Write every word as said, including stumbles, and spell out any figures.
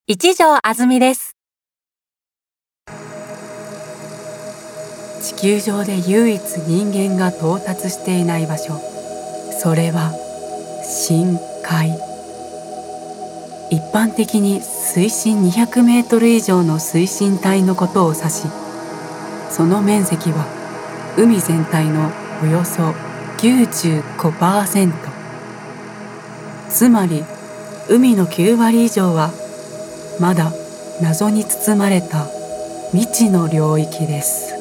一条あずみです。地球上で唯一人間が到達していない場所、それは深海。一般的に水深にひゃくメートル以上の水深帯のことを指し、その面積は海全体のおよそ きゅうじゅうごパーセント。つまり海のきゅうわり以上はまだ謎に包まれた未知の領域です。